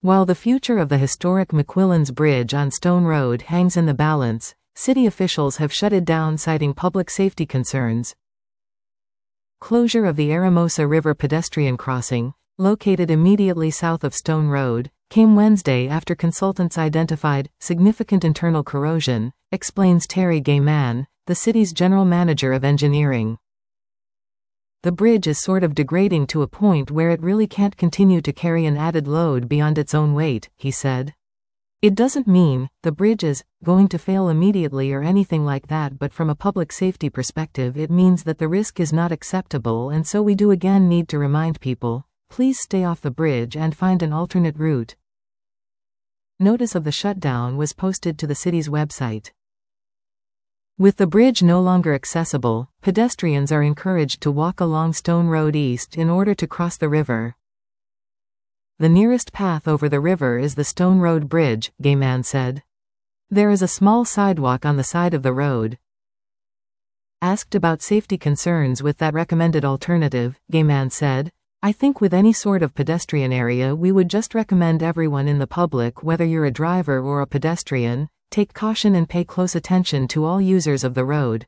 While the future of the historic McQuillan's Bridge on Stone Road hangs in the balance, city officials have shut it down citing public safety concerns. Closure of the Aramosa River pedestrian crossing, located immediately south of Stone Road, came Wednesday after consultants identified significant internal corrosion, explains Terry Gaiman, the city's general manager of engineering. The bridge is sort of degrading to a point where it really can't continue to carry an added load beyond its own weight, he said. It doesn't mean the bridge is going to fail immediately or anything like that, but from a public safety perspective it means that the risk is not acceptable, and so we do again need to remind people, please stay off the bridge and find an alternate route. Notice of the shutdown was posted to the city's website. With the bridge no longer accessible, pedestrians are encouraged to walk along Stone Road East in order to cross the river. The nearest path over the river is the Stone Road Bridge, Gaiman said. There is a small sidewalk on the side of the road. Asked about safety concerns with that recommended alternative, Gaiman said, I think with any sort of pedestrian area we would just recommend everyone in the public, whether you're a driver or a pedestrian, take caution and pay close attention to all users of the road.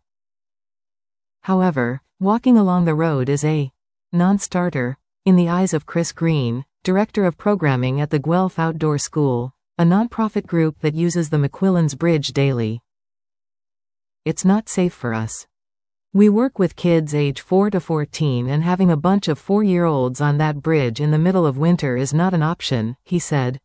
However, walking along the road is a non-starter, in the eyes of Chris Green, director of programming at the Guelph Outdoor School, a nonprofit group that uses the McQuillan's Bridge daily. It's not safe for us. We work with kids age 4 to 14, and having a bunch of 4-year-olds on that bridge in the middle of winter is not an option, he said.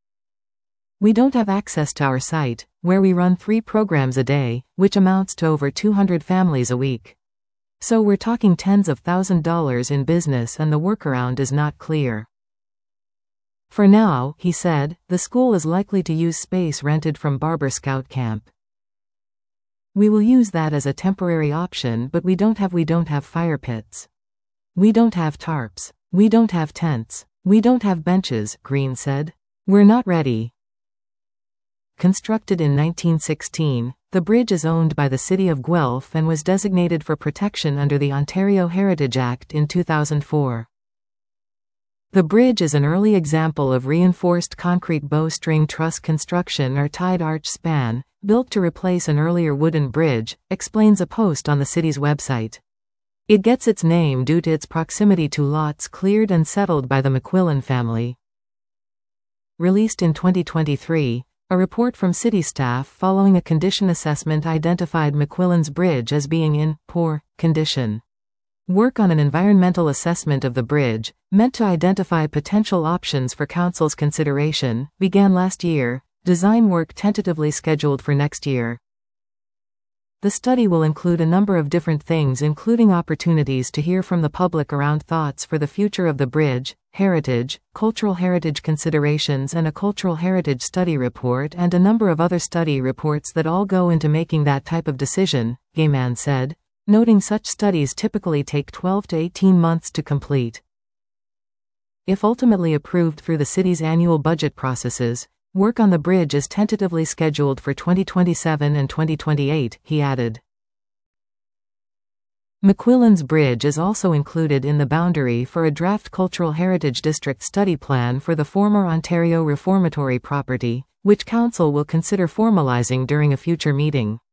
We don't have access to our site, where we run 3 programs a day, which amounts to over 200 families a week. So we're talking tens of $1,000s in business, and the workaround is not clear. For now, he said, the school is likely to use space rented from Barber Scout Camp. We will use that as a temporary option, but we don't have fire pits. We don't have tarps. We don't have tents. We don't have benches, Green said. We're not ready. Constructed in 1916, the bridge is owned by the City of Guelph and was designated for protection under the Ontario Heritage Act in 2004. The bridge is an early example of reinforced concrete bowstring truss construction or tied arch span, built to replace an earlier wooden bridge, explains a post on the city's website. It gets its name due to its proximity to lots cleared and settled by the McQuillan family. Released in 2023, a report from city staff following a condition assessment identified McQuillan's Bridge as being in poor condition. Work on an environmental assessment of the bridge, meant to identify potential options for council's consideration, began last year, design work tentatively scheduled for next year. The study will include a number of different things, including opportunities to hear from the public around thoughts for the future of the bridge, heritage, cultural heritage considerations, and a cultural heritage study report, and a number of other study reports that all go into making that type of decision, Gaiman said, noting such studies typically take 12 to 18 months to complete. If ultimately approved through the city's annual budget processes, work on the bridge is tentatively scheduled for 2027 and 2028, he added. McQuillan's Bridge is also included in the boundary for a draft Cultural Heritage District study plan for the former Ontario Reformatory property, which Council will consider formalizing during a future meeting.